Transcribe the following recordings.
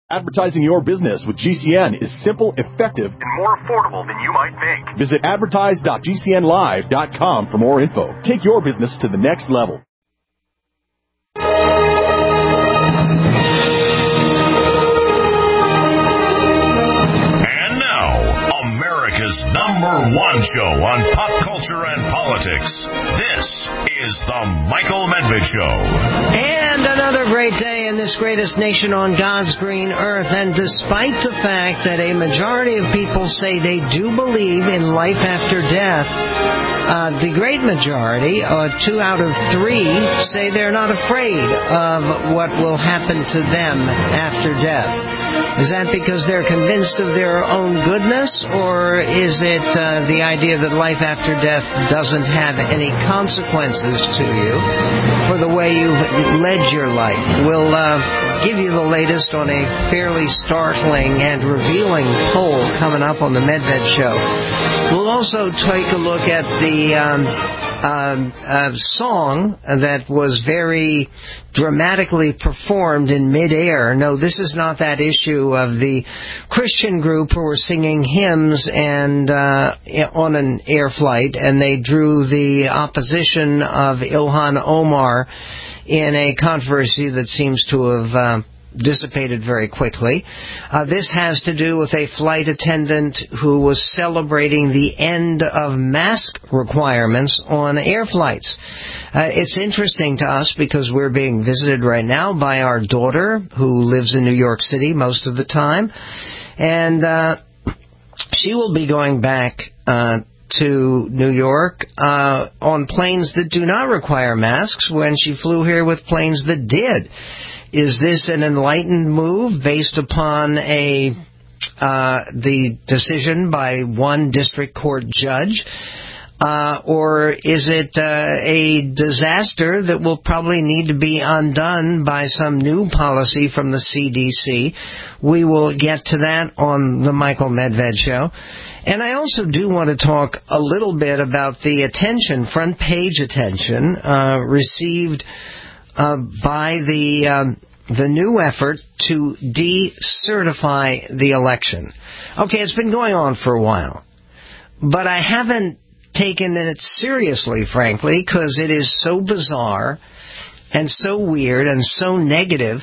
Advertising your business with GCN is simple, effective, and more affordable than you might think. Visit advertise.gcnlive.com for more info. Take your business to the next level. And now, America's #1 show on pop culture and politics. This is the Michael Medved Show. And another great day in this greatest nation on God's green earth. And despite the fact that a majority of people say they do believe in life after death, the great majority, 2 out of 3, say they're not afraid of what will happen to them after death. Is that because they're convinced of their own goodness, or is it the idea that life after death doesn't have any consequences to you for the way you've led your life? We'll give you the latest on a fairly startling and revealing poll coming up on the Medved Show. We'll also take a look at the song that was very dramatically performed in midair. No, this is not that issue of the Christian group who were singing hymns and on an air flight, and they drew the opposition of Ilhan Omar in a controversy that seems to have dissipated very quickly. This has to do with a flight attendant who was celebrating the end of mask requirements on air flights. It's interesting to us because we're being visited right now by our daughter who lives in New York City most of the time, and she will be going back to New York on planes that do not require masks when she flew here with planes that did. Is this an enlightened move based upon the decision by one district court judge? Or is it a disaster that will probably need to be undone by some new policy from the CDC? We will get to that on the Michael Medved Show. And I also do want to talk a little bit about the attention, front page attention, received by the new effort to decertify the election. Okay, it's been going on for a while, but I haven't taken it seriously, frankly, because it is so bizarre and so weird and so negative,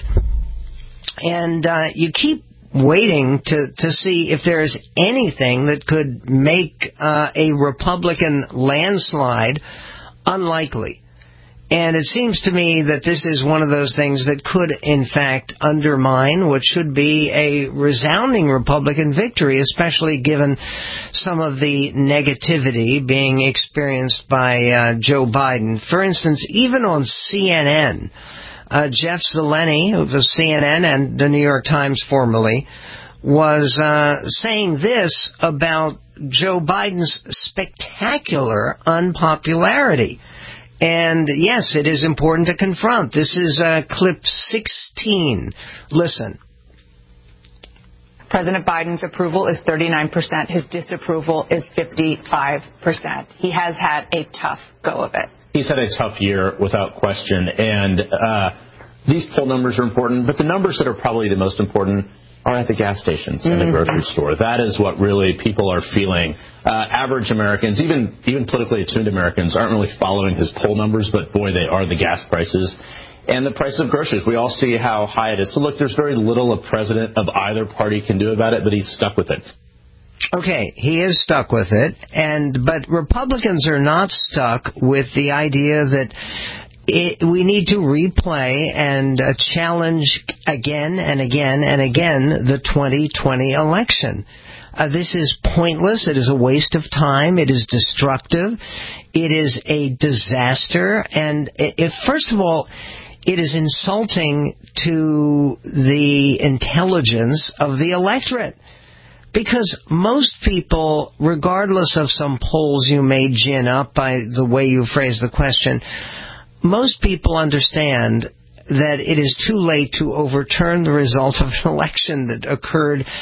and you keep waiting to see if there's anything that could make a Republican landslide unlikely. And it seems to me that this is one of those things that could, in fact, undermine what should be a resounding Republican victory, especially given some of the negativity being experienced by Joe Biden. For instance, even on CNN, Jeff Zeleny, of CNN and the New York Times formerly, was saying this about Joe Biden's spectacular unpopularity. And yes, it is important to confront. This is clip 16. Listen. President Biden's approval is 39%. His disapproval is 55%. He has had a tough go of it. He's had a tough year without question. And these poll numbers are important, but the numbers that are probably the most important are at the gas stations and the grocery store. That is what really people are feeling. Average Americans, even politically attuned Americans, aren't really following his poll numbers, but boy, they are the gas prices and the price of groceries. We all see how high it is. So look, there's very little a president of either party can do about it, but he's stuck with it. Okay, he is stuck with it, but Republicans are not stuck with the idea that we need to replay and challenge again and again and again the 2020 election. This is pointless. It is a waste of time. It is destructive. It is a disaster. And first of all, it is insulting to the intelligence of the electorate. Because most people, regardless of some polls you may gin up by the way you phrase the question, most people understand that it is too late to overturn the result of an election that occurred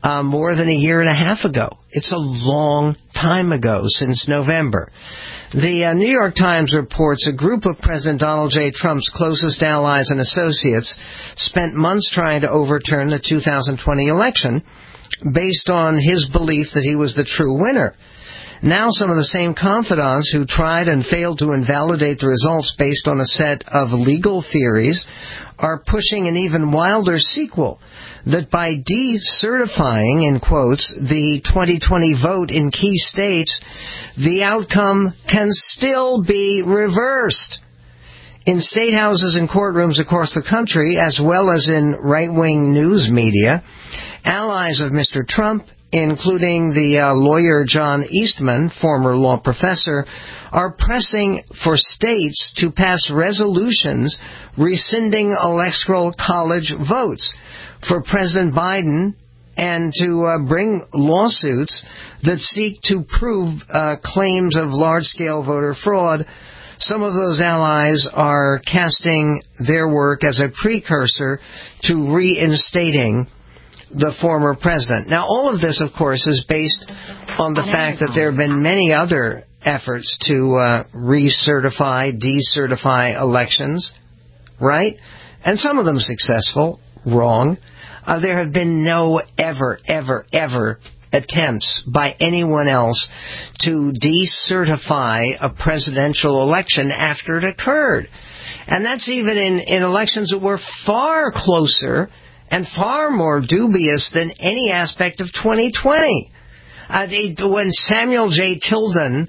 more than a year and a half ago. It's a long time ago, since November. The New York Times reports a group of President Donald J. Trump's closest allies and associates spent months trying to overturn the 2020 election based on his belief that he was the true winner. Now some of the same confidants who tried and failed to invalidate the results based on a set of legal theories are pushing an even wilder sequel, that by decertifying, in quotes, the 2020 vote in key states, the outcome can still be reversed. In state houses and courtrooms across the country, as well as in right-wing news media, allies of Mr. Trump, including the lawyer John Eastman, former law professor, are pressing for states to pass resolutions rescinding electoral college votes for President Biden and to bring lawsuits that seek to prove claims of large-scale voter fraud. Some of those allies are casting their work as a precursor to reinstating the former president. Now, all of this, of course, is based on the fact that there have been many other efforts to recertify, decertify elections, right? And some of them successful, wrong. There have been no ever attempts by anyone else to decertify a presidential election after it occurred. And that's even in elections that were far closer and far more dubious than any aspect of 2020. When Samuel J. Tilden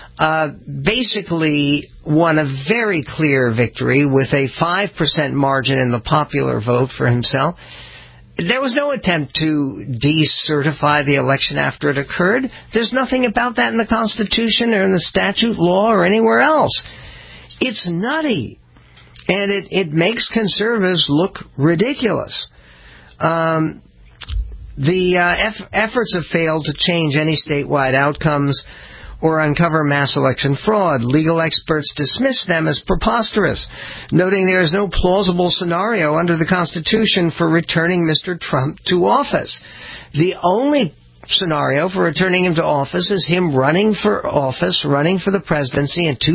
basically won a very clear victory with a 5% margin in the popular vote for himself, there was no attempt to decertify the election after it occurred. There's nothing about that in the Constitution or in the statute law or anywhere else. It's nutty. And it makes conservatives look ridiculous. Efforts have failed to change any statewide outcomes or uncover mass election fraud. Legal experts dismiss them as preposterous, noting there is no plausible scenario under the Constitution for returning Mr. Trump to office. The only scenario for returning him to office is him running for office, running for the presidency in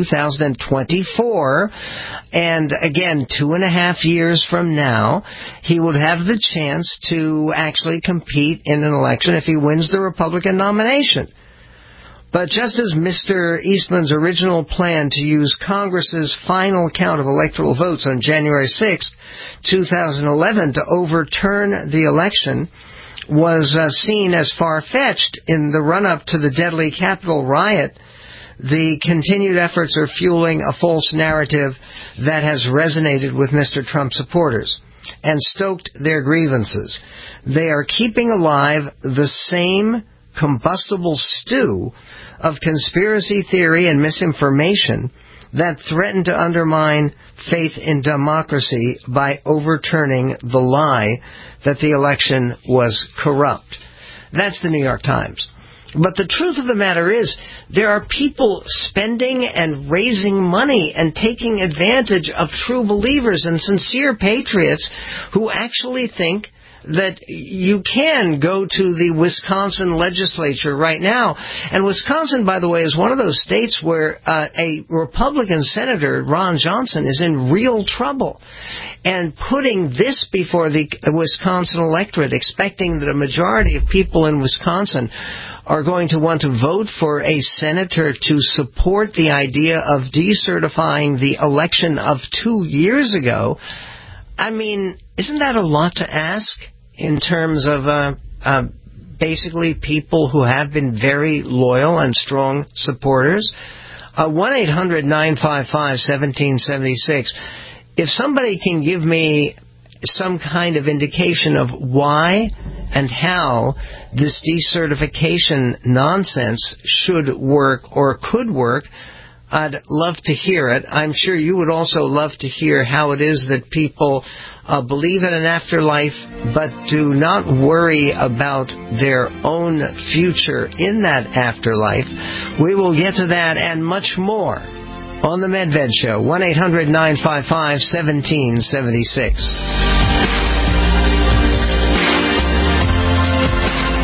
2024. And again, 2.5 years from now, he would have the chance to actually compete in an election if he wins the Republican nomination. But just as Mr. Eastman's original plan to use Congress's final count of electoral votes on January 6, 2011 to overturn the election was seen as far-fetched in the run-up to the deadly Capitol riot, the continued efforts are fueling a false narrative that has resonated with Mr. Trump supporters and stoked their grievances. They are keeping alive the same combustible stew of conspiracy theory and misinformation that threatened to undermine faith in democracy by overturning the lie that the election was corrupt. That's the New York Times. But the truth of the matter is, there are people spending and raising money and taking advantage of true believers and sincere patriots who actually think that you can go to the Wisconsin legislature right now. And Wisconsin, by the way, is one of those states where a Republican senator, Ron Johnson, is in real trouble. And putting this before the Wisconsin electorate, expecting that a majority of people in Wisconsin are going to want to vote for a senator to support the idea of decertifying the election of 2 years ago, I mean, isn't that a lot to ask in terms of basically people who have been very loyal and strong supporters? 1-800-955-1776. If somebody can give me some kind of indication of why and how this decertification nonsense should work or could work, I'd love to hear it. I'm sure you would also love to hear how it is that people believe in an afterlife but do not worry about their own future in that afterlife. We will get to that and much more on The Medved Show. 1-800-955-1776.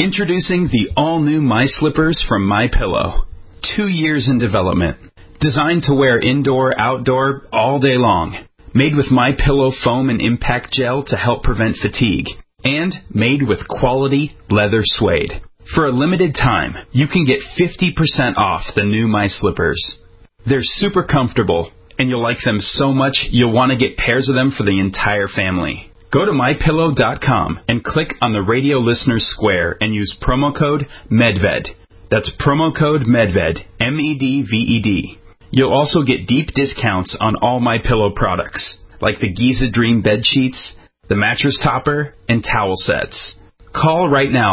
Introducing the all-new My Slippers from MyPillow. 2 years in development. Designed to wear indoor, outdoor, all day long. Made with MyPillow foam and impact gel to help prevent fatigue. And made with quality leather suede. For a limited time, you can get 50% off the new My Slippers. They're super comfortable, and you'll like them so much you'll want to get pairs of them for the entire family. Go to MyPillow.com and click on the radio listeners square and use promo code MEDVED. That's promo code MEDVED, MEDVED. You'll also get deep discounts on all MyPillow products, like the Giza Dream bed sheets, the mattress topper, and towel sets. Call right now,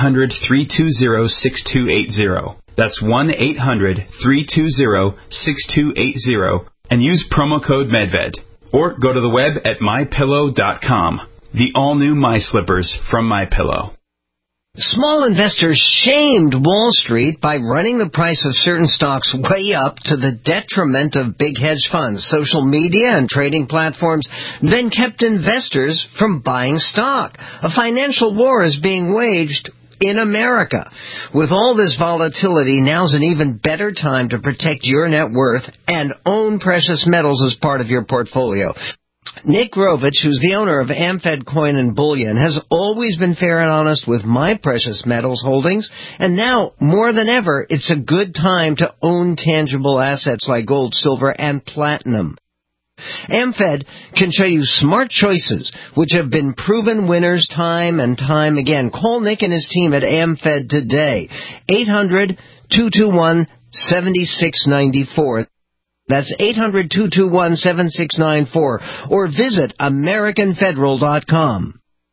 1-800-320-6280. That's 1-800-320-6280, and use promo code MEDVED. Or go to the web at MyPillow.com. The all-new My Slippers from MyPillow. Small investors shamed Wall Street by running the price of certain stocks way up to the detriment of big hedge funds. Social media and trading platforms then kept investors from buying stock. A financial war is being waged in America. With all this volatility, now's an even better time to protect your net worth and own precious metals as part of your portfolio. Nick Rovich, who's the owner of AmFed Coin and Bullion, has always been fair and honest with my precious metals holdings, and now, more than ever, it's a good time to own tangible assets like gold, silver, and platinum. AmFed can show you smart choices, which have been proven winners time and time again. Call Nick and his team at AmFed today. 800-221-7694. That's 800-221-7694. Or visit AmericanFederal.com.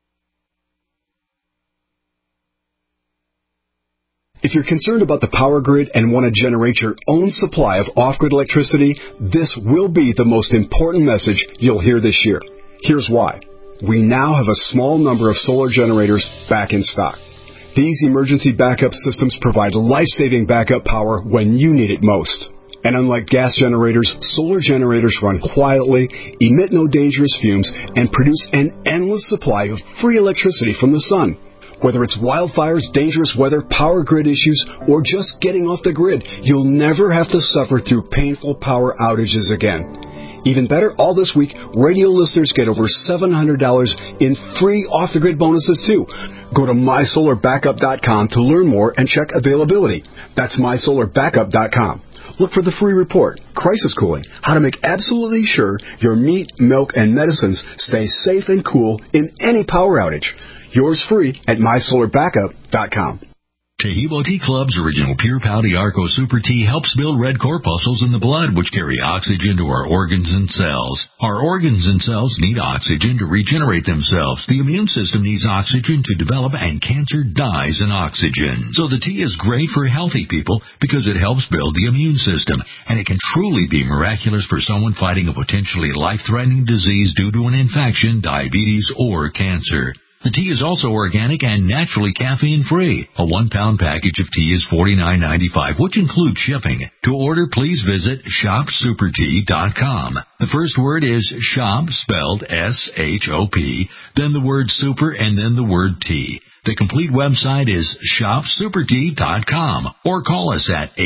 If you're concerned about the power grid and want to generate your own supply of off-grid electricity, this will be the most important message you'll hear this year. Here's why. We now have a small number of solar generators back in stock. These emergency backup systems provide life-saving backup power when you need it most. And unlike gas generators, solar generators run quietly, emit no dangerous fumes, and produce an endless supply of free electricity from the sun. Whether it's wildfires, dangerous weather, power grid issues, or just getting off the grid, you'll never have to suffer through painful power outages again. Even better, all this week, radio listeners get over $700 in free off-the-grid bonuses, too. Go to MySolarBackup.com to learn more and check availability. That's MySolarBackup.com. Look for the free report, Crisis Cooling, how to make absolutely sure your meat, milk, and medicines stay safe and cool in any power outage. Yours free at MySolarBackup.com. Tahibo Tea Club's original Pure Pau Arco Super Tea helps build red corpuscles in the blood, which carry oxygen to our organs and cells. Our organs and cells need oxygen to regenerate themselves. The immune system needs oxygen to develop, and cancer dies in oxygen. So the tea is great for healthy people because it helps build the immune system, and it can truly be miraculous for someone fighting a potentially life-threatening disease due to an infection, diabetes, or cancer. The tea is also organic and naturally caffeine-free. A 1-pound package of tea is $49.95, which includes shipping. To order, please visit ShopSuperTea.com. The first word is shop, spelled S-H-O-P, then the word super, and then the word tea. The complete website is ShopSuperTea.com, or call us at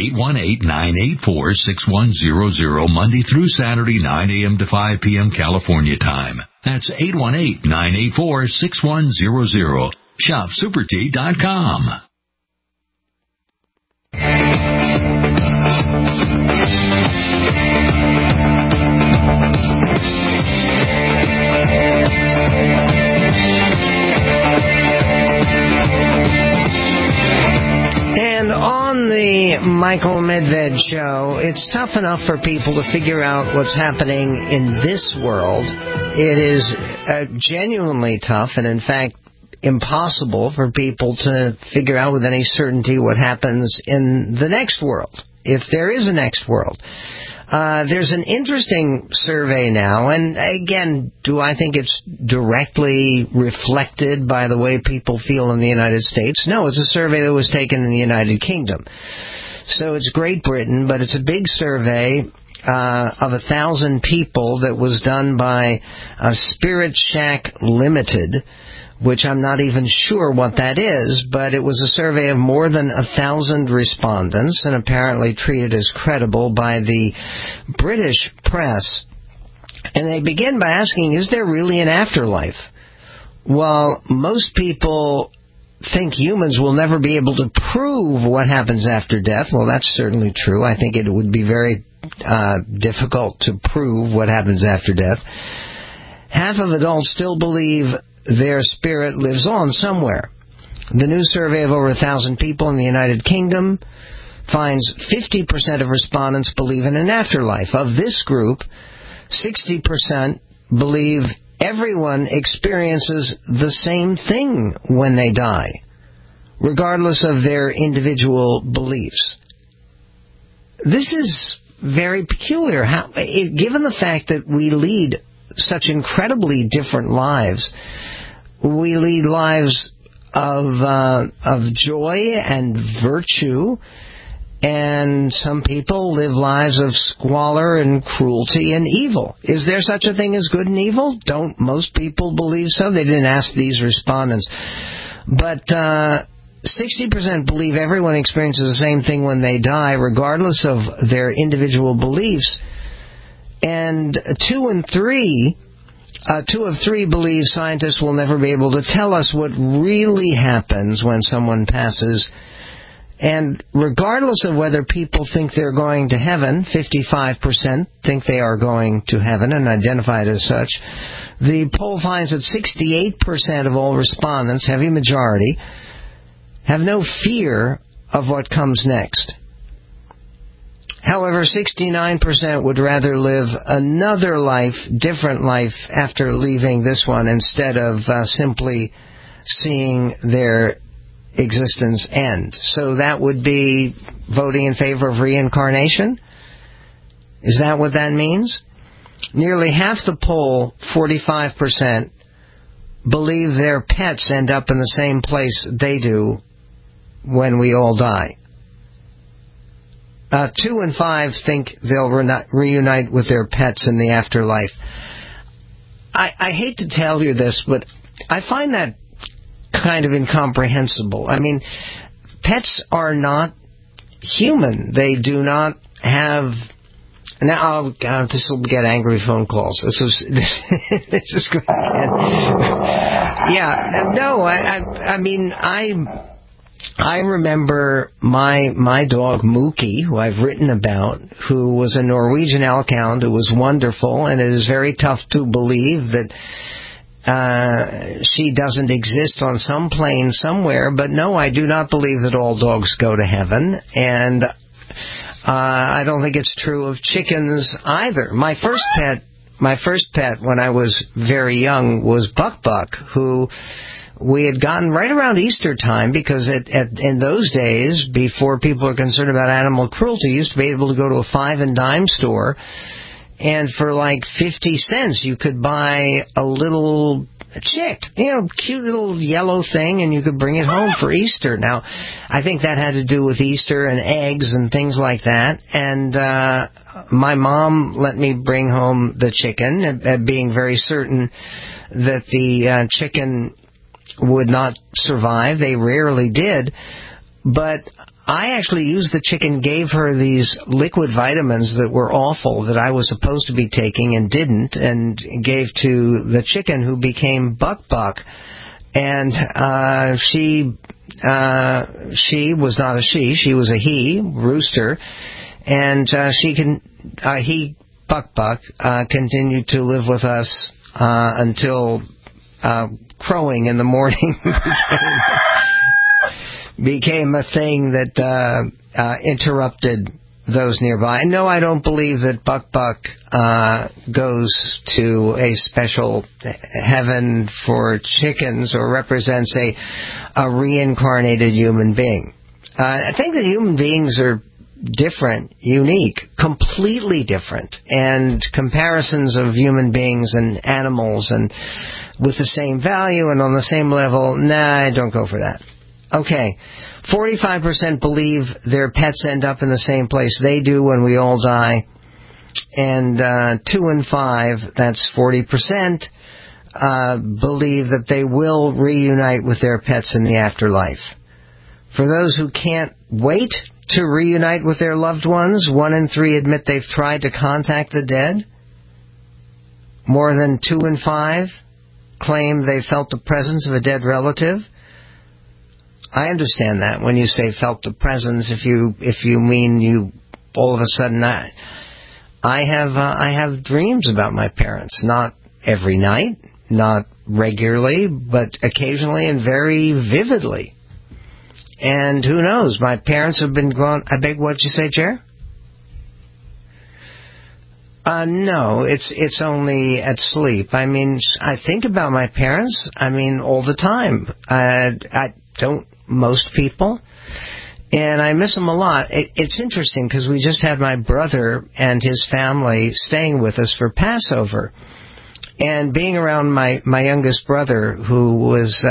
818-984-6100, Monday through Saturday, 9 a.m. to 5 p.m. California time. That's 818-984-6100. ShopSuperTea.com. And on the Michael Medved Show, it's tough enough for people to figure out what's happening in this world. It is genuinely tough, and in fact, impossible for people to figure out with any certainty what happens in the next world, if there is a next world. There's an interesting survey now, and again, do I think it's directly reflected by the way people feel in the United States? No, it's a survey that was taken in the United Kingdom. So it's Great Britain, but it's a big survey of 1,000 people that was done by Spirit Shack Limited, which I'm not even sure what that is, but it was a survey of more than 1,000 respondents and apparently treated as credible by the British press. And they begin by asking, is there really an afterlife? Well, most people think humans will never be able to prove what happens after death. Well, that's certainly true. I think it would be very difficult to prove what happens after death. Half of adults still believe their spirit lives on somewhere. The new survey of over 1,000 people in the United Kingdom finds 50% of respondents believe in an afterlife. Of this group, 60% believe everyone experiences the same thing when they die, regardless of their individual beliefs. This is very peculiar. Given the fact that we lead such incredibly different lives, we lead lives of joy and virtue, and some people live lives of squalor and cruelty and evil. Is there such a thing as good and evil? Don't most people believe so? They didn't ask these respondents. But 60% believe everyone experiences the same thing when they die, regardless of their individual beliefs. And 2 of 3 believe scientists will never be able to tell us what really happens when someone passes. And regardless of whether people think they're going to heaven, 55% think they are going to heaven and identify it as such. The poll finds that 68% of all respondents, heavy majority, have no fear of what comes next. However, 69% would rather live another life, different life, after leaving this one instead of simply seeing their existence end. So that would be voting in favor of reincarnation? Is that what that means? Nearly half the poll, 45%, believe their pets end up in the same place they do when we all die. 2 in 5 think they'll reunite with their pets in the afterlife. I hate to tell you this, but I find that kind of incomprehensible. I mean, pets are not human. They do not have... Now, this will get angry phone calls. This is great. Yeah, no, I mean, I remember my dog Mookie, who I've written about, who was a Norwegian Elkhound, who was wonderful, and it is very tough to believe that she doesn't exist on some plane somewhere. But no, I do not believe that all dogs go to heaven, and I don't think it's true of chickens either. My first pet when I was very young was Buck Buck, who we had gotten right around Easter time, because in those days, before people are concerned about animal cruelty, you used to be able to go to a 5 and dime store, and for like 50 cents you could buy a little chick, cute little yellow thing, and you could bring it home for Easter. Now, I think that had to do with Easter and eggs and things like that, and my mom let me bring home the chicken, being very certain that the chicken would not survive. They rarely did. But I actually used the chicken, gave her these liquid vitamins that were awful, that I was supposed to be taking and didn't, and gave to the chicken, who became Buck Buck. And she was not a she was a he, Rooster. And Buck Buck, continued to live with us until crowing in the morning became a thing that interrupted those nearby. And no, I don't believe that Buck Buck goes to a special heaven for chickens or represents a reincarnated human being. I think that human beings are different, unique, completely different, and comparisons of human beings and animals and with the same value and on the same level, nah, I don't go for that. Okay, 45% believe their pets end up in the same place they do when we all die, and 2 in 5, that's 40%, believe that they will reunite with their pets in the afterlife. For those who can't wait to reunite with their loved ones, 1 in 3 admit they've tried to contact the dead. More than 2 in 5 claim they felt the presence of a dead relative. I understand that when you say felt the presence, if you mean you all of a sudden. I have dreams about my parents, not every night, not regularly, but occasionally and very vividly. And who knows? My parents have been gone. I beg, what'd you say, Jer? No, it's only at sleep. I mean, I think about my parents. I mean, all the time. I don't. Most people. And I miss them a lot. It's interesting because we just had my brother and his family staying with us for Passover. And being around my youngest brother, who was,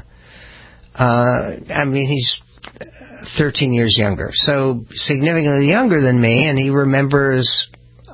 he's 13 years younger, so significantly younger than me, and he remembers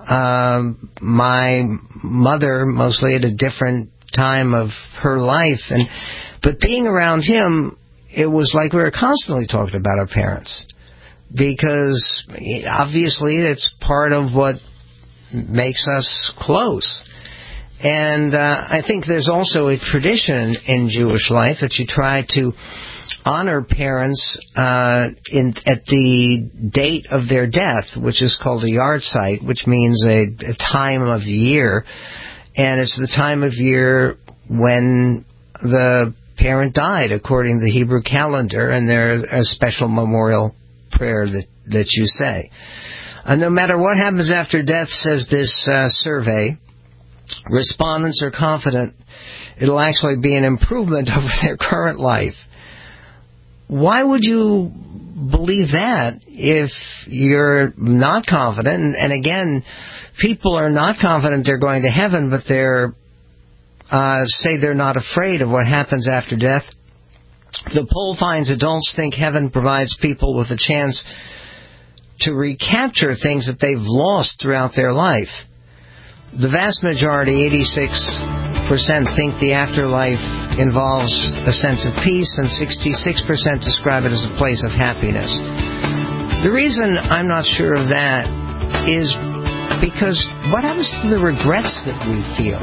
my mother mostly at a different time of her life. But being around him, it was like we were constantly talking about our parents, because obviously it's part of what makes us close. And I think there's also a tradition in Jewish life that you try to honor parents at the date of their death, which is called a yahrzeit, which means a time of year. And it's the time of year when the parent died, according to the Hebrew calendar, and there's a special memorial prayer that you say. No matter what happens after death, says this survey, respondents are confident it'll actually be an improvement over their current life. Why would you believe that if you're not confident? And again, people are not confident they're going to heaven, but they're say they're not afraid of what happens after death. The poll finds adults think heaven provides people with a chance to recapture things that they've lost throughout their life. The vast majority, 86%, think the afterlife involves a sense of peace, and 66% describe it as a place of happiness. The reason I'm not sure of that is because what happens to the regrets that we feel?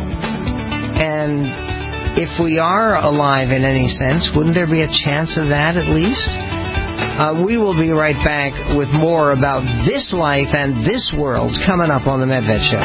And if we are alive in any sense, wouldn't there be a chance of that at least? We will be right back with more about this life and this world coming up on The Medved Show.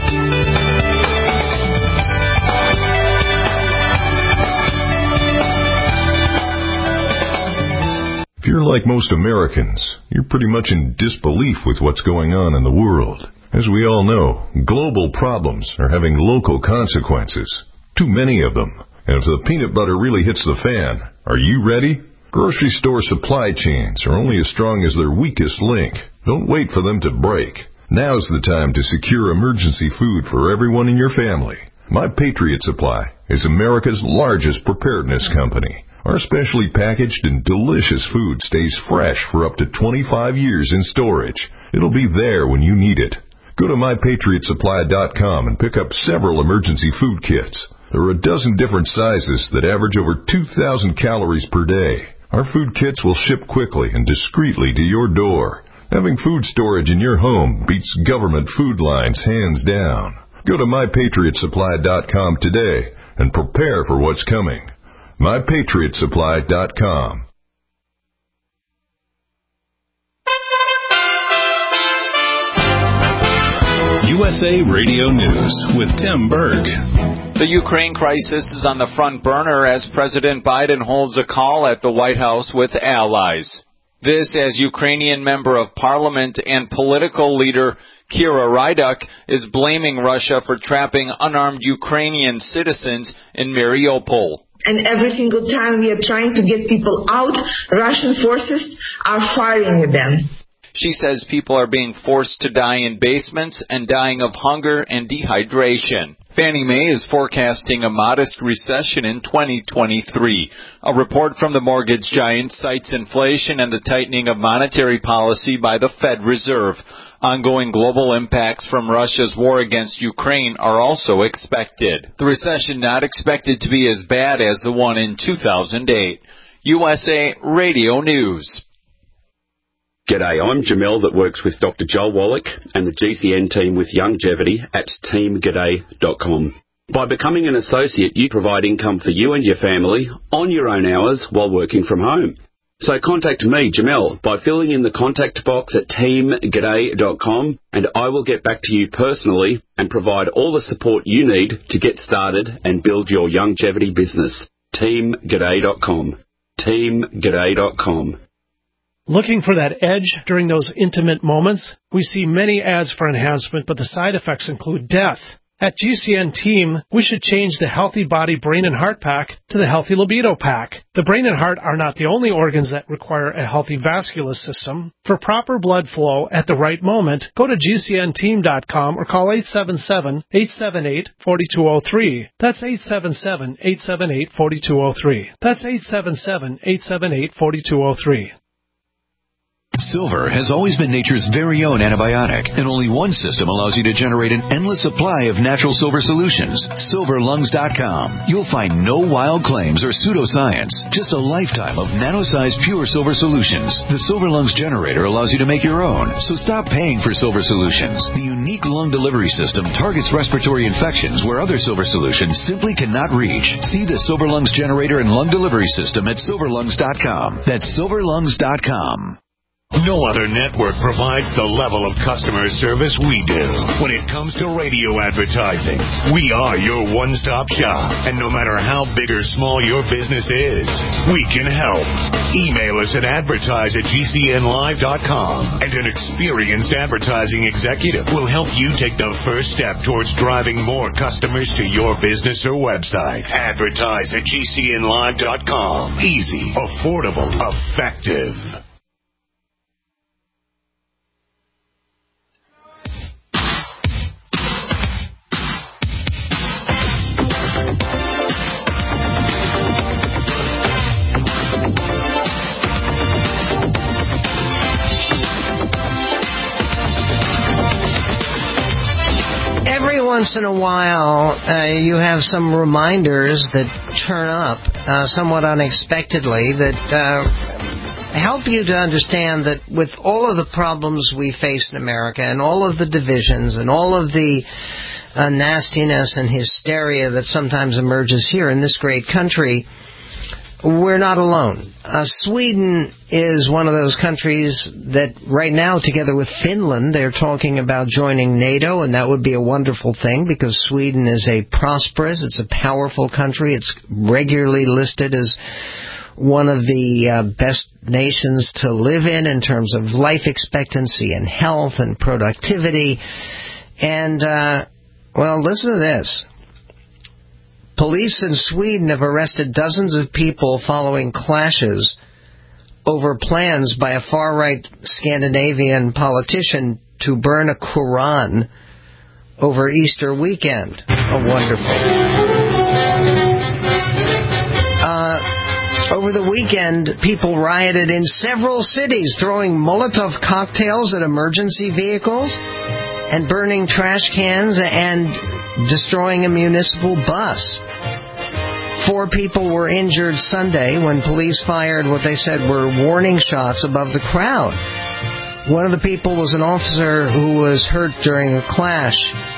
If you're like most Americans, you're pretty much in disbelief with what's going on in the world. As we all know, global problems are having local consequences. Too many of them. And if the peanut butter really hits the fan, are you ready? Grocery store supply chains are only as strong as their weakest link. Don't wait for them to break. Now's the time to secure emergency food for everyone in your family. My Patriot Supply is America's largest preparedness company. Our specially packaged and delicious food stays fresh for up to 25 years in storage. It'll be there when you need it. Go to MyPatriotSupply.com and pick up several emergency food kits. There are a dozen different sizes that average over 2,000 calories per day. Our food kits will ship quickly and discreetly to your door. Having food storage in your home beats government food lines hands down. Go to MyPatriotSupply.com today and prepare for what's coming. MyPatriotSupply.com. USA Radio News with Tim Berg. The Ukraine crisis is on the front burner as President Biden holds a call at the White House with allies. This as Ukrainian member of parliament and political leader Kira Ryduk is blaming Russia for trapping unarmed Ukrainian citizens in Mariupol. And every single time we are trying to get people out, Russian forces are firing at them. She says people are being forced to die in basements and dying of hunger and dehydration. Fannie Mae is forecasting a modest recession in 2023. A report from the mortgage giant cites inflation and the tightening of monetary policy by the Fed Reserve. Ongoing global impacts from Russia's war against Ukraine are also expected. The recession not expected to be as bad as the one in 2008. USA Radio News. G'day, I'm Jamel that works with Dr. Joel Wallach and the GCN team with Longevity at teamg'day.com. By becoming an associate, you provide income for you and your family on your own hours while working from home. So contact me, Jamel, by filling in the contact box at teamg'day.com, and I will get back to you personally and provide all the support you need to get started and build your longevity business. teamg'day.com. teamg'day.com. Looking for that edge during those intimate moments? We see many ads for enhancement, but the side effects include death. At GCN Team, we should change the Healthy Body, Brain, and Heart Pack to the Healthy Libido Pack. The brain and heart are not the only organs that require a healthy vascular system. For proper blood flow at the right moment, go to GCNteam.com or call 877-878-4203. That's 877-878-4203. That's 877-878-4203. Silver has always been nature's very own antibiotic, and only one system allows you to generate an endless supply of natural silver solutions. SilverLungs.com. You'll find no wild claims or pseudoscience, just a lifetime of nano-sized pure silver solutions. The Silver Lungs generator allows you to make your own, so stop paying for silver solutions. The unique lung delivery system targets respiratory infections where other silver solutions simply cannot reach. See the Silver Lungs generator and lung delivery system at SilverLungs.com. That's SilverLungs.com. No other network provides the level of customer service we do. When it comes to radio advertising, we are your one-stop shop. And no matter how big or small your business is, we can help. Email us at advertise@gcnlive.com, and an experienced advertising executive will help you take the first step towards driving more customers to your business or website. Advertise@gcnlive.com. Easy, affordable, effective. Once in a while, you have some reminders that turn up somewhat unexpectedly that help you to understand that with all of the problems we face in America and all of the divisions and all of the nastiness and hysteria that sometimes emerges here in this great country, we're not alone. Sweden is one of those countries that right now, together with Finland, they're talking about joining NATO, and that would be a wonderful thing because Sweden is a prosperous, it's a powerful country. It's regularly listed as one of the best nations to live in terms of life expectancy and health and productivity. And, well, listen to this. Police in Sweden have arrested dozens of people following clashes over plans by a far-right Scandinavian politician to burn a Quran over Easter weekend. Oh, wonderful. Over the weekend, people rioted in several cities, throwing Molotov cocktails at emergency vehicles and burning trash cans and destroying a municipal bus. 4 people were injured Sunday when police fired what they said were warning shots above the crowd. One of the people was an officer who was hurt during a clash.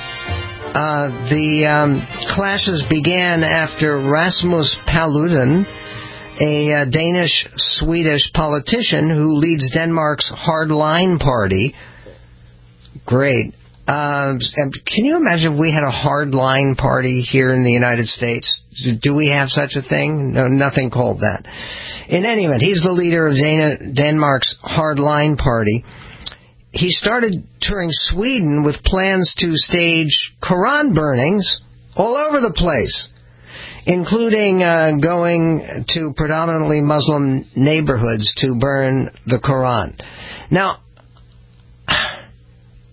The clashes began after Rasmus Paludan, a Danish-Swedish politician who leads Denmark's Hardline Party. Great. Can you imagine if we had a hardline party here in the United States? Do we have such a thing? No, nothing called that. In any event, he's the leader of Denmark's Hardline Party. He started touring Sweden with plans to stage Quran burnings all over the place, including going to predominantly Muslim neighborhoods to burn the Quran. Now,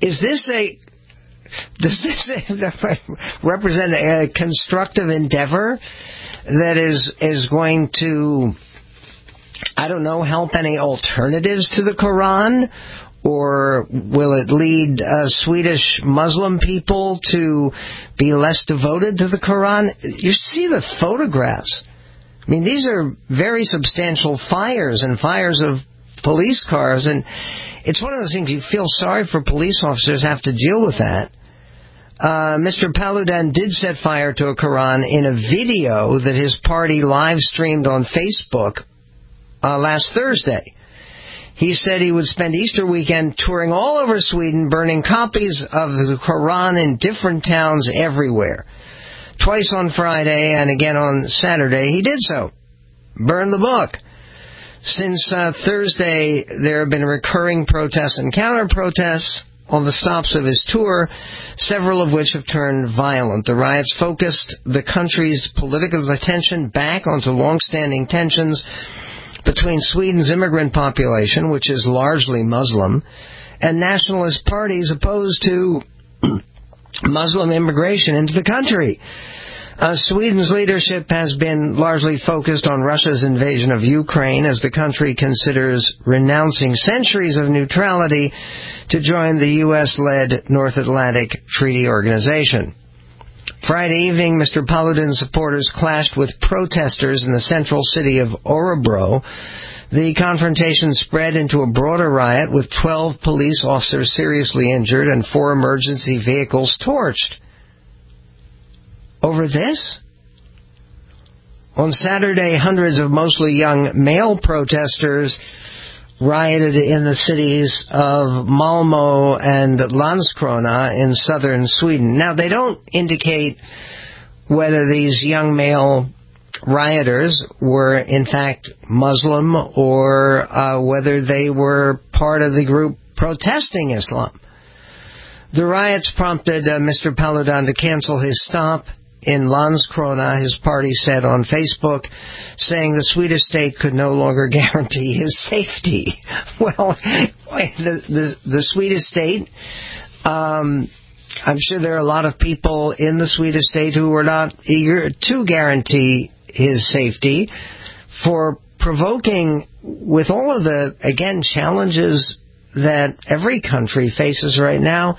does this represent a constructive endeavor that is going to, I don't know, help any alternatives to the Quran? Or will it lead Swedish Muslim people to be less devoted to the Quran? You see the photographs. I mean, these are very substantial fires and fires of police cars. And it's one of those things you feel sorry for police officers have to deal with that. Mr. Paludan did set fire to a Quran in a video that his party live-streamed on Facebook last Thursday. He said he would spend Easter weekend touring all over Sweden, burning copies of the Quran in different towns everywhere. Twice on Friday and again on Saturday, he did so. Burned the book. Since Thursday, there have been recurring protests and counter-protests on the stops of his tour, several of which have turned violent. The riots focused the country's political attention back onto long-standing tensions between Sweden's immigrant population, which is largely Muslim, and nationalist parties opposed to Muslim immigration into the country. Sweden's leadership has been largely focused on Russia's invasion of Ukraine as the country considers renouncing centuries of neutrality to join the U.S.-led North Atlantic Treaty Organization. Friday evening, Mr. Paludan's supporters clashed with protesters in the central city of Örebro. The confrontation spread into a broader riot with 12 police officers seriously injured and 4 emergency vehicles torched. Over this? On Saturday, hundreds of mostly young male protesters rioted in the cities of Malmö and Landskrona in southern Sweden. Now, they don't indicate whether these young male rioters were in fact Muslim or whether they were part of the group protesting Islam. The riots prompted Mr. Paludan to cancel his stop in Landskrona, his party said on Facebook, saying the Swedish state could no longer guarantee his safety. Well, the Swedish state, I'm sure there are a lot of people in the Swedish state who are not eager to guarantee his safety for provoking, with all of the, again, challenges that every country faces right now.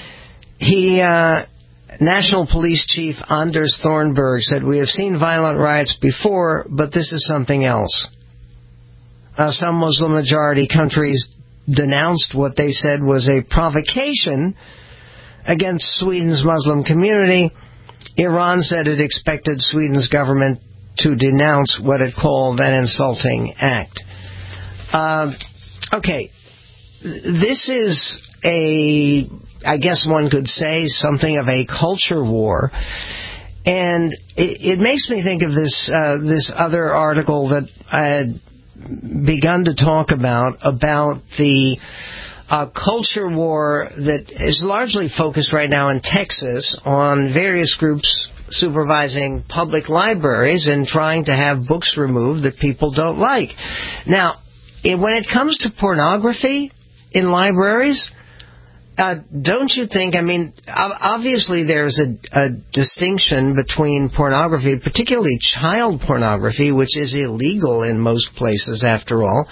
National Police Chief Anders Thornberg said, "We have seen violent riots before, but this is something else." Some Muslim-majority countries denounced what they said was a provocation against Sweden's Muslim community. Iran said it expected Sweden's government to denounce what it called an insulting act. Okay, this is I guess one could say, something of a culture war. And it makes me think of this other article that I had begun to talk about the culture war that is largely focused right now in Texas on various groups supervising public libraries and trying to have books removed that people don't like. Now, when it comes to pornography in libraries, don't you think, I mean, obviously there's a distinction between pornography, particularly child pornography, which is illegal in most places after all,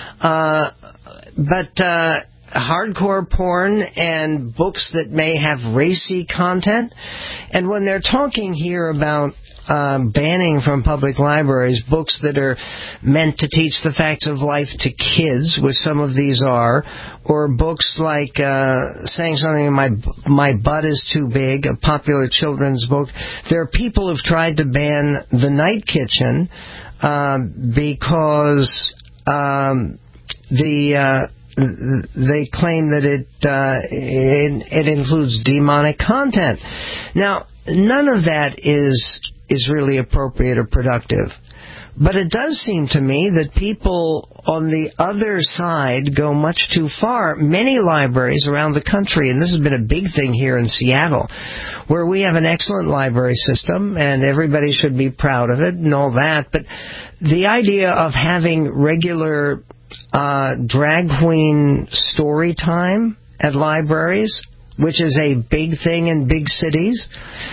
but hardcore porn and books that may have racy content. And when they're talking here about banning from public libraries books that are meant to teach the facts of life to kids, which some of these are, or books like saying something, my butt is too big, a popular children's book. There are people who've tried to ban The Night Kitchen because they claim that it includes demonic content. Now, none of that is really appropriate or productive. But it does seem to me that people on the other side go much too far. Many libraries around the country, and this has been a big thing here in Seattle, where we have an excellent library system, and everybody should be proud of it and all that, but the idea of having regular drag queen story time at libraries, which is a big thing in big cities.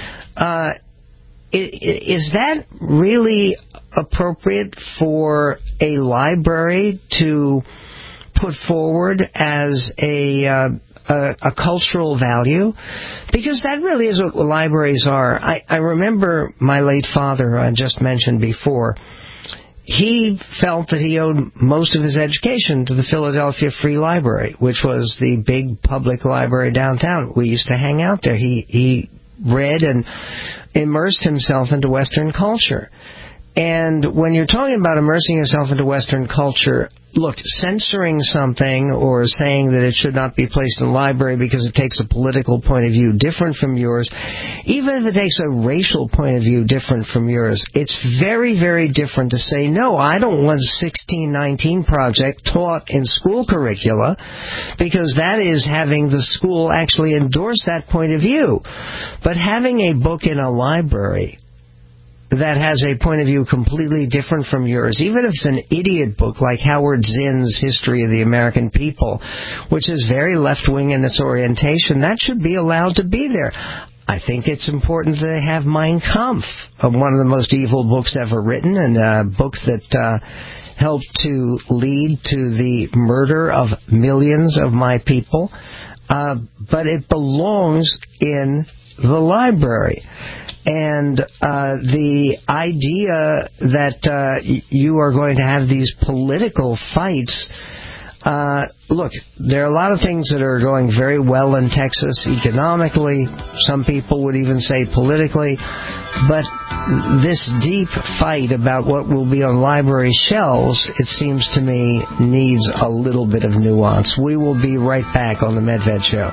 Is that really appropriate for a library to put forward as a cultural value? Because that really is what libraries are. I remember my late father, I just mentioned before, he felt that he owed most of his education to the Philadelphia Free Library, which was the big public library downtown. We used to hang out there. He read and immersed himself into Western culture. And when you're talking about immersing yourself into Western culture, look, censoring something or saying that it should not be placed in a library because it takes a political point of view different from yours, even if it takes a racial point of view different from yours, it's very, very different to say, no, I don't want 1619 Project taught in school curricula, because that is having the school actually endorse that point of view. But having a book in a library that has a point of view completely different from yours, even if it's an idiot book like Howard Zinn's History of the American People, which is very left-wing in its orientation, that should be allowed to be there. I think it's important that they have Mein Kampf, one of the most evil books ever written, and a book that helped to lead to the murder of millions of my people. But it belongs in the library. And the idea that you are going to have these political fights, look, there are a lot of things that are going very well in Texas economically. Some people would even say politically. But this deep fight about what will be on library shelves, it seems to me, needs a little bit of nuance. We will be right back on the Medved Show.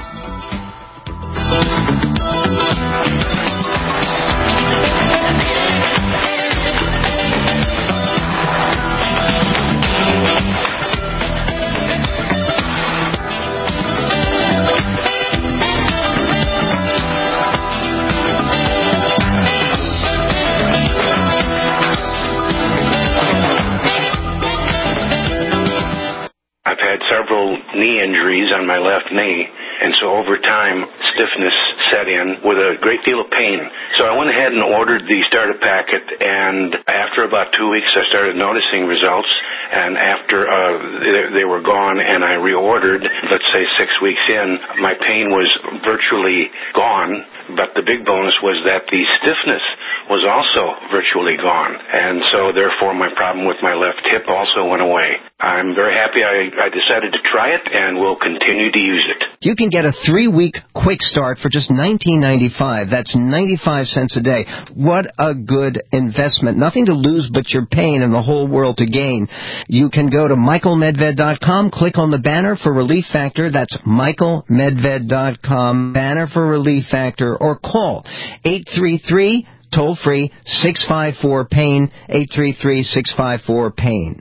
Knee injuries on my left knee, and so over time stiffness set in with a great deal of pain. So I went ahead and ordered the starter packet, and after about 2 weeks I started noticing results, and after they were gone and I reordered, let's say 6 weeks in, my pain was virtually gone, but the big bonus was that the stiffness was also virtually gone, and so therefore my problem with my left hip also went away. I'm very happy I decided to try it, and will continue to use it. You can get a 3-week quick start for just $19.95. That's 95 cents a day. What a good investment. Nothing to lose but your pain and the whole world to gain. You can go to michaelmedved.com, click on the banner for Relief Factor. That's michaelmedved.com, banner for Relief Factor, or call 833 toll-free 654-PAIN, 833-654-PAIN.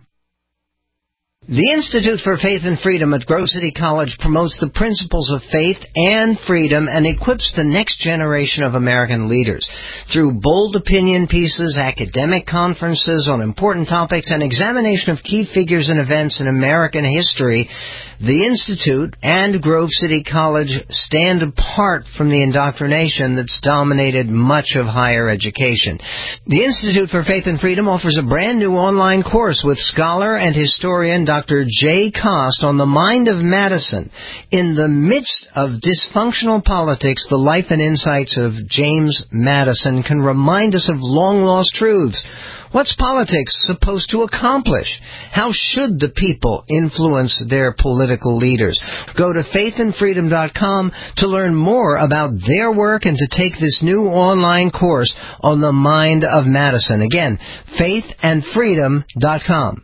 The Institute for Faith and Freedom at Grove City College promotes the principles of faith and freedom and equips the next generation of American leaders. Through bold opinion pieces, academic conferences on important topics, and examination of key figures and events in American history, the Institute and Grove City College stand apart from the indoctrination that's dominated much of higher education. The Institute for Faith and Freedom offers a brand new online course with scholar and historian Dr. Jay Cost on the mind of Madison. In the midst of dysfunctional politics, the life and insights of James Madison can remind us of long-lost truths. What's politics supposed to accomplish? How should the people influence their political leaders? Go to faithandfreedom.com to learn more about their work and to take this new online course on the mind of Madison. Again, faithandfreedom.com.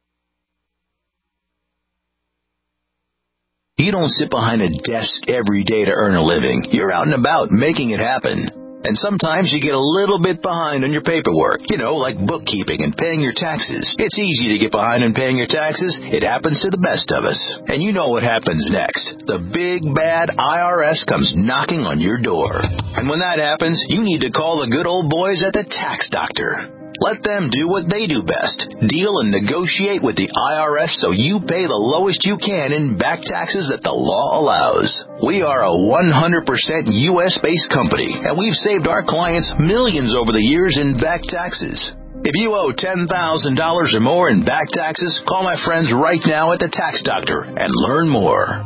You don't sit behind a desk every day to earn a living. You're out and about making it happen. And sometimes you get a little bit behind on your paperwork, like bookkeeping and paying your taxes. It's easy to get behind on paying your taxes. It happens to the best of us. And you know what happens next. The big, bad IRS comes knocking on your door. And when that happens, you need to call the good old boys at the Tax Doctor. Let them do what they do best. Deal and negotiate with the IRS so you pay the lowest you can in back taxes that the law allows. We are a 100% U.S.-based company, and we've saved our clients millions over the years in back taxes. If you owe $10,000 or more in back taxes, call my friends right now at the Tax Doctor and learn more.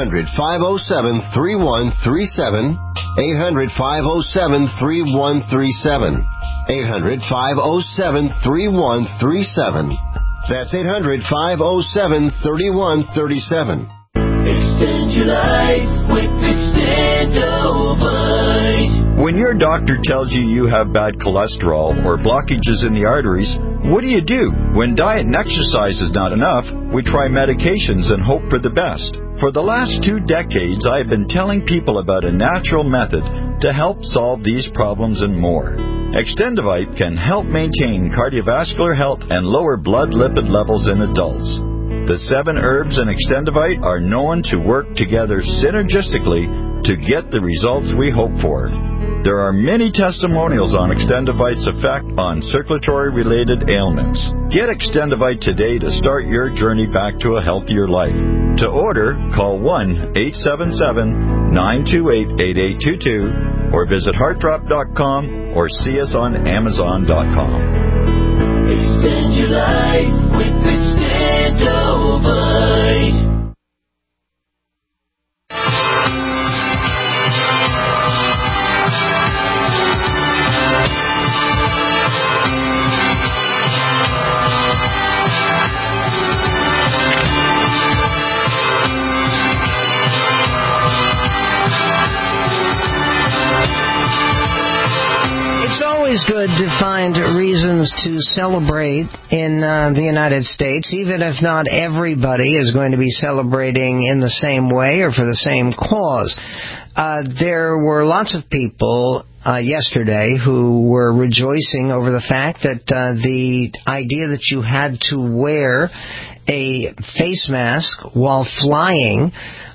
800-507-3137. 800-507-3137. 800-507-3137. That's 800-507-3137. Extend your life with Extendovite. When your doctor tells you you have bad cholesterol or blockages in the arteries, what do you do? When diet and exercise is not enough, we try medications and hope for the best. For the last 2 decades, I have been telling people about a natural method to help solve these problems and more. Extendovite can help maintain cardiovascular health and lower blood lipid levels in adults. The 7 herbs in Extendovite are known to work together synergistically to get the results we hope for. There are many testimonials on Extendovite's effect on circulatory-related ailments. Get Extendovite today to start your journey back to a healthier life. To order, call 1-877-928-8822 or visit heartdrop.com or see us on amazon.com. Extend your life with Extendovite. It's always good to find reasons to celebrate in the United States, even if not everybody is going to be celebrating in the same way or for the same cause. There were lots of people yesterday who were rejoicing over the fact that the idea that you had to wear a face mask while flying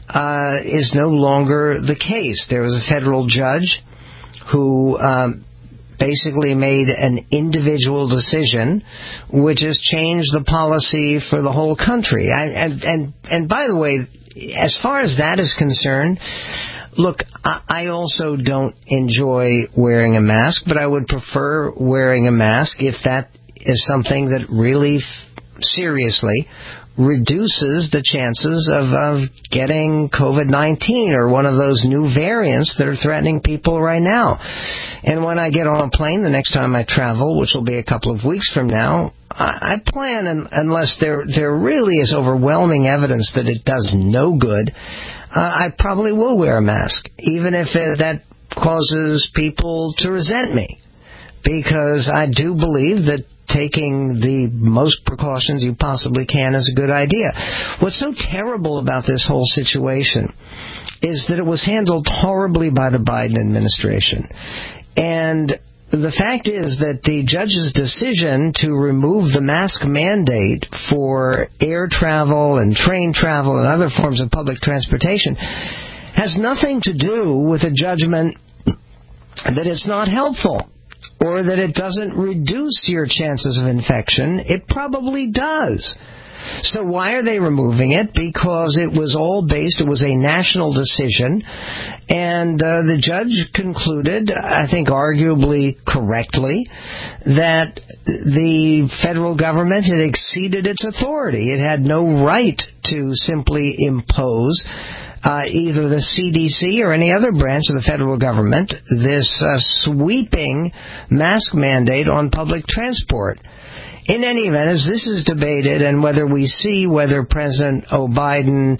is no longer the case. There was a federal judge who basically made an individual decision which has changed the policy for the whole country. And by the way, as far as that is concerned, look, I also don't enjoy wearing a mask, but I would prefer wearing a mask if that is something that really seriously reduces the chances of getting COVID-19 or one of those new variants that are threatening people right now. And when I get on a plane the next time I travel, which will be a couple of weeks from now, I plan, unless there really is overwhelming evidence that it does no good, I probably will wear a mask, even if that causes people to resent me, because I do believe that taking the most precautions you possibly can is a good idea. What's so terrible about this whole situation is that it was handled horribly by the Biden administration. And the fact is that the judge's decision to remove the mask mandate for air travel and train travel and other forms of public transportation has nothing to do with a judgment that it's not helpful or that it doesn't reduce your chances of infection. It probably does. So why are they removing it? Because it was a national decision, and the judge concluded, I think arguably correctly, that the federal government had exceeded its authority. It had no right to simply impose either the CDC or any other branch of the federal government this sweeping mask mandate on public transport. In any event, as this is debated and whether President O'Biden,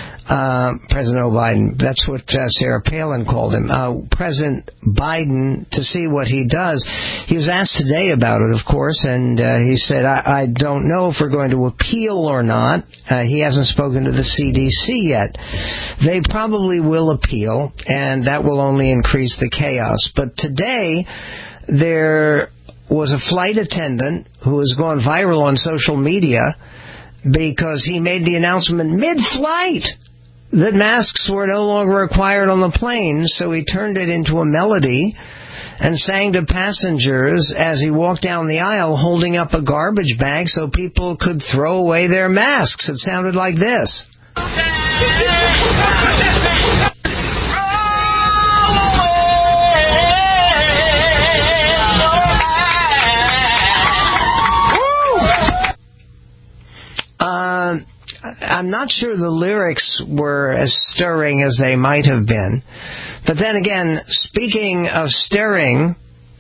that's what Sarah Palin called him, President Biden, to see what he does. He was asked today about it, of course, and he said, I don't know if we're going to appeal or not. He hasn't spoken to the CDC yet. They probably will appeal, and that will only increase the chaos. But today, there was a flight attendant who has gone viral on social media because he made the announcement mid-flight that masks were no longer required on the plane, so he turned it into a melody and sang to passengers as he walked down the aisle holding up a garbage bag so people could throw away their masks. It sounded like this. I'm not sure the lyrics were as stirring as they might have been. But then again, speaking of stirring,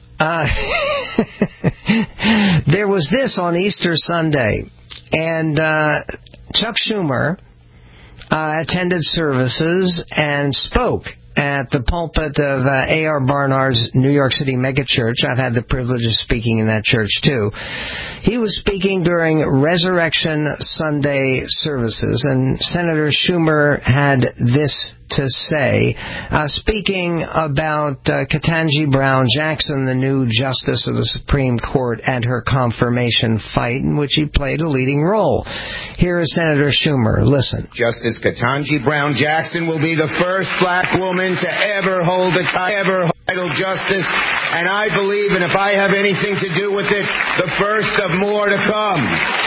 there was this on Easter Sunday. And Chuck Schumer attended services and spoke at the pulpit of A.R. Barnard's New York City megachurch. I've had the privilege of speaking in that church, too. He was speaking during Resurrection Sunday services, and Senator Schumer had this to say, speaking about Ketanji Brown Jackson, the new Justice of the Supreme Court, and her confirmation fight, in which he played a leading role. Here is Senator Schumer. Listen. Justice Ketanji Brown Jackson will be the first black woman to ever hold a title justice, and I believe, and if I have anything to do with it, the first of more to come.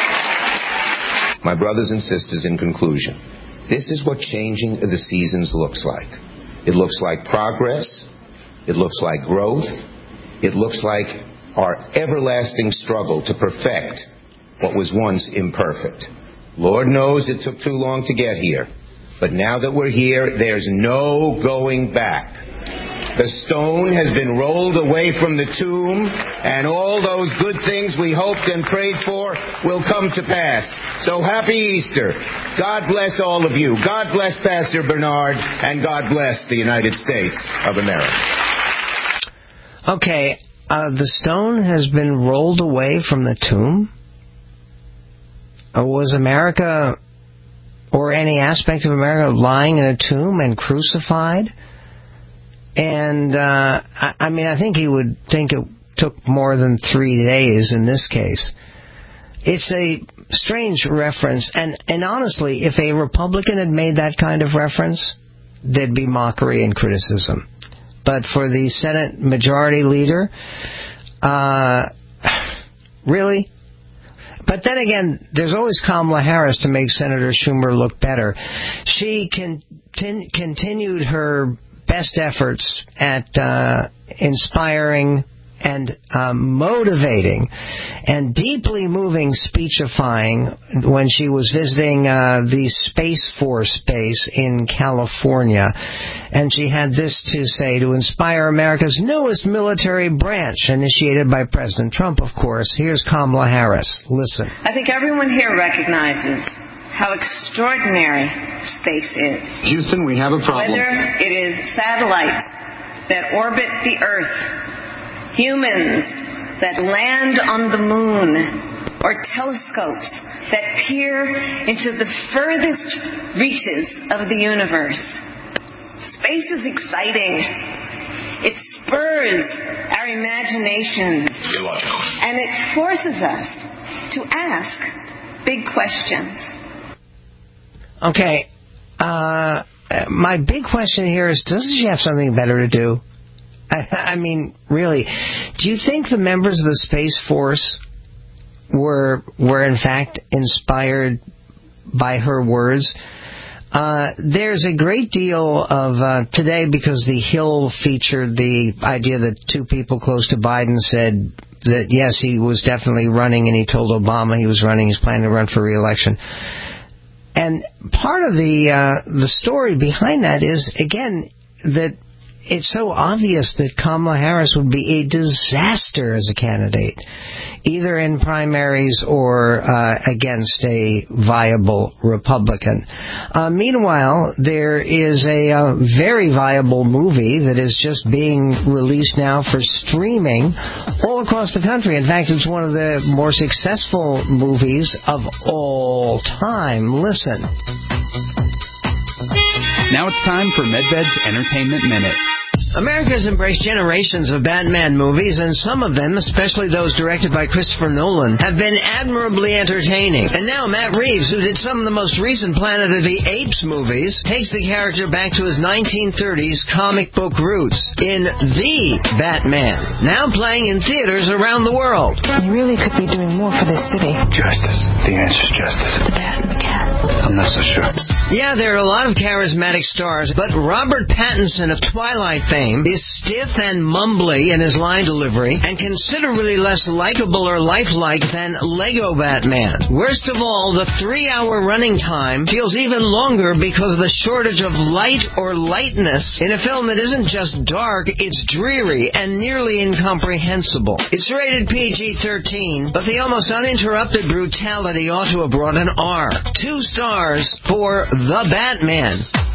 My brothers and sisters, in conclusion, this is what changing the seasons looks like. It looks like progress. It looks like growth. It looks like our everlasting struggle to perfect what was once imperfect. Lord knows it took too long to get here. But now that we're here, there's no going back. The stone has been rolled away from the tomb, and all those good things we hoped and prayed for will come to pass. So happy Easter. God bless all of you. God bless Pastor Bernard, and God bless the United States of America. Okay, the stone has been rolled away from the tomb? Was America, or any aspect of America, lying in a tomb and crucified? And, I think he would think it took more than 3 days in this case. It's a strange reference, and honestly, if a Republican had made that kind of reference, there'd be mockery and criticism. But for the Senate Majority Leader, really? But then again, there's always Kamala Harris to make Senator Schumer look better. She continued her best efforts at inspiring and motivating and deeply moving speechifying when she was visiting the Space Force base in California. And she had this to say: to inspire America's newest military branch, initiated by President Trump, of course. Here's Kamala Harris. Listen. I think everyone here recognizes how extraordinary space is. Houston, we have a problem. Whether it is satellites that orbit the Earth, humans that land on the moon, or telescopes that peer into the furthest reaches of the universe. Space is exciting. It spurs our imaginations. Illogical. And it forces us to ask big questions. Okay, my big question here is, doesn't she have something better to do? I mean, really, do you think the members of the Space Force were in fact inspired by her words? There's a great deal of today, because the Hill featured the idea that two people close to Biden said that yes, he was definitely running, and he told Obama he was running, he's planning to run for re-election. And part of the story behind that is, again, that it's so obvious that Kamala Harris would be a disaster as a candidate, either in primaries or against a viable Republican. Meanwhile, there is a very viable movie that is just being released now for streaming all across the country. In fact, it's one of the more successful movies of all time. Listen. Now it's time for MedVed's Entertainment Minute. America has embraced generations of Batman movies, and some of them, especially those directed by Christopher Nolan, have been admirably entertaining. And now Matt Reeves, who did some of the most recent Planet of the Apes movies, takes the character back to his 1930s comic book roots in The Batman, now playing in theaters around the world. You really could be doing more for this city. Justice. The answer's justice. The bat and the cat. I'm not so sure. Yeah, there are a lot of charismatic stars, but Robert Pattinson of Twilight fame is stiff and mumbly in his line delivery and considerably less likable or lifelike than Lego Batman. Worst of all, the 3-hour running time feels even longer because of the shortage of light or lightness in a film that isn't just dark, it's dreary and nearly incomprehensible. It's rated PG-13, but the almost uninterrupted brutality ought to have brought an R. 2 stars for The Batman.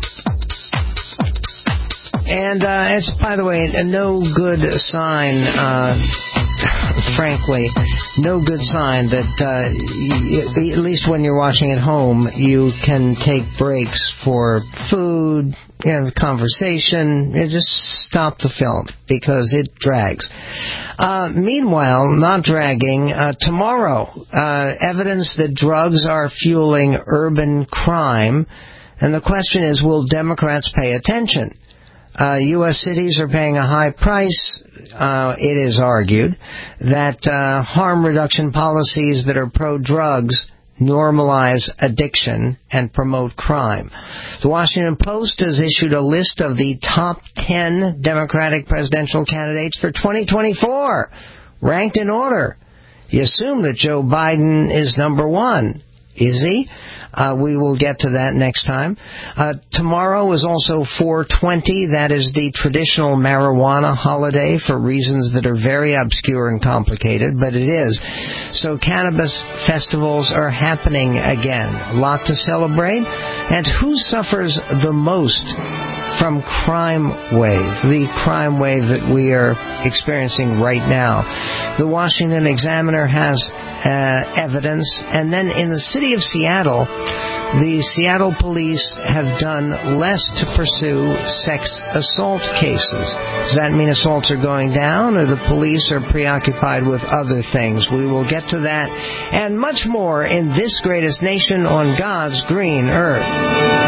And it's, by the way, no good sign, frankly, no good sign that, at least when you're watching at home, you can take breaks for food, conversation. Just stop the film because it drags. Meanwhile, not dragging, tomorrow, evidence that drugs are fueling urban crime. And the question is, will Democrats pay attention? U.S. cities are paying a high price, it is argued, that harm reduction policies that are pro-drugs normalize addiction and promote crime. The Washington Post has issued a list of the top 10 Democratic presidential candidates for 2024, ranked in order. You assume that Joe Biden is number 1. Is he? We will get to that next time. Tomorrow is also 4/20. That is the traditional marijuana holiday for reasons that are very obscure and complicated, but it is. So cannabis festivals are happening again. A lot to celebrate. And who suffers the most from crime wave, the crime wave that we are experiencing right now? The Washington Examiner has evidence. And then in the city of Seattle, the Seattle police have done less to pursue sex assault cases. Does that mean assaults are going down, or the police are preoccupied with other things? We will get to that and much more in This Greatest Nation on God's Green Earth.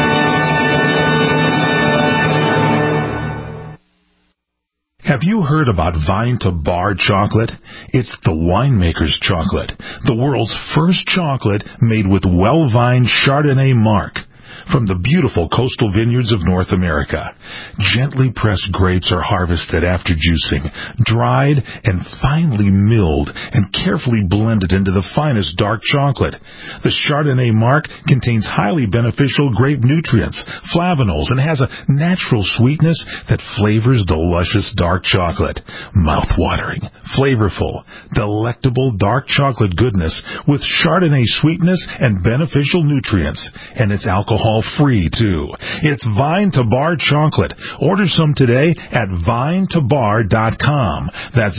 Have you heard about Vine to Bar chocolate? It's the winemaker's chocolate, the world's first chocolate made with well-vined Chardonnay marc. From the beautiful coastal vineyards of North America, gently pressed grapes are harvested after juicing, dried and finely milled and carefully blended into the finest dark chocolate. The Chardonnay marc contains highly beneficial grape nutrients, flavanols, and has a natural sweetness that flavors the luscious dark chocolate. Mouth-watering, flavorful, delectable dark chocolate goodness with Chardonnay sweetness and beneficial nutrients, and it's alcohol-free, too. It's Vine to Bar chocolate. Order some today at vinetobar.com. That's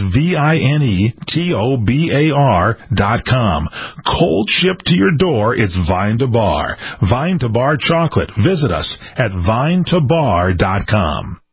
VINETOBAR.com. Cold shipped to your door, it's Vine to Bar. Vine to Bar chocolate. Visit us at vinetobar.com.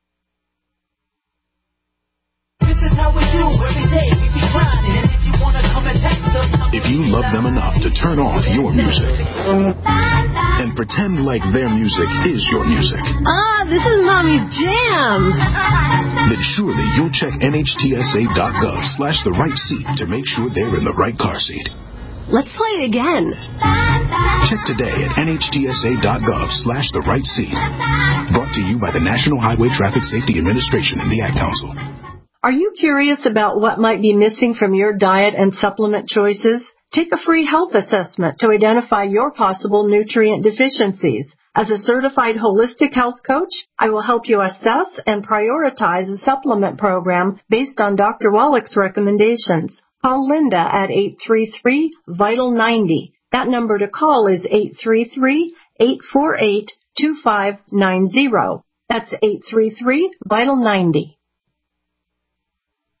This is how we do every day. We be grinding, and if you wanna come and text us, if you love them enough to turn off your music and pretend like their music is your music. This is Mommy's jam. Then surely you'll check NHTSA.gov/the right seat to make sure they're in the right car seat. Let's play it again. Check today at NHTSA.gov/the right seat. Brought to you by the National Highway Traffic Safety Administration and the Ad Council. Are you curious about what might be missing from your diet and supplement choices? Take a free health assessment to identify your possible nutrient deficiencies. As a certified holistic health coach, I will help you assess and prioritize a supplement program based on Dr. Wallach's recommendations. Call Linda at 833-VITAL-90. That number to call is 833-848-2590. That's 833-VITAL-90.